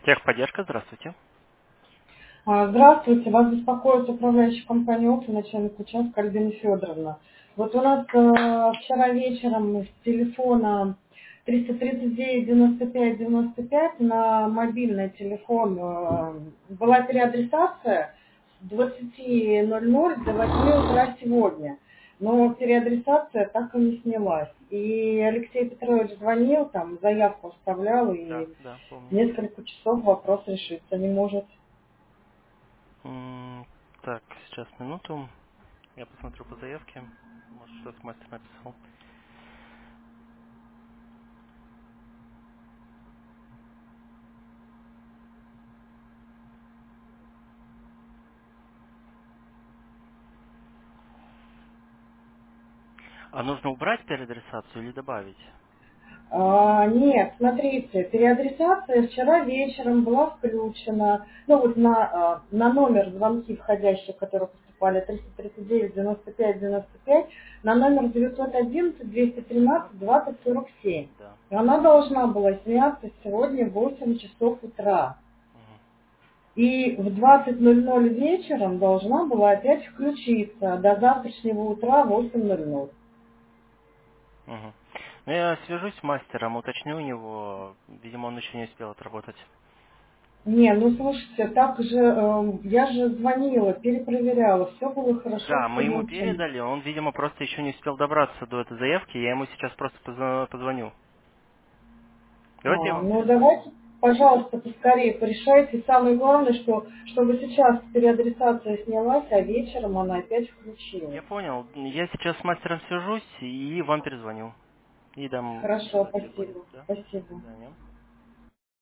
Техподдержка, здравствуйте. Здравствуйте, вас беспокоит управляющая компания «Опта», начальник участка Альбина Федоровна. Вот у нас вчера вечером с телефона 339-95-95 на мобильный телефон была переадресация с 20:00 до 8 утра сегодня. Но переадресация так и не снялась. И Алексей Петрович звонил, там заявку оставлял, Да, и да, помню. несколько часов вопрос решиться не может. Так, сейчас минуту. Я посмотрю по заявке. Может, что-то мастер написал. А нужно убрать переадресацию или добавить? Нет, смотрите, переадресация вчера вечером была включена, ну вот на номер звонки входящие, которые поступали 339 95 95, на номер 911 Да, 213 20 47. да. И она должна была сняться сегодня в 8 часов утра. Мгм, И в 20:00 вечером должна была опять включиться до завтрашнего утра 8:00. мгм. Ну, я свяжусь с мастером, уточню у него. Видимо, он еще не успел отработать. Не, ну слушайте, так же, я же звонила, перепроверяла, все было хорошо Да, с мы ему соединением. передали, он, видимо, просто еще не успел добраться до этой заявки. Я ему сейчас просто позвоню. Давайте я вам Ну перезвоню. давайте, пожалуйста, поскорее порешайте. Самое главное, что чтобы сейчас переадресация снялась, а вечером она опять Я включилась. понял. Я сейчас с мастером свяжусь и вам перезвоню. И дам Хорошо, сказать, как будет. спасибо. Да? До Спасибо. свидания.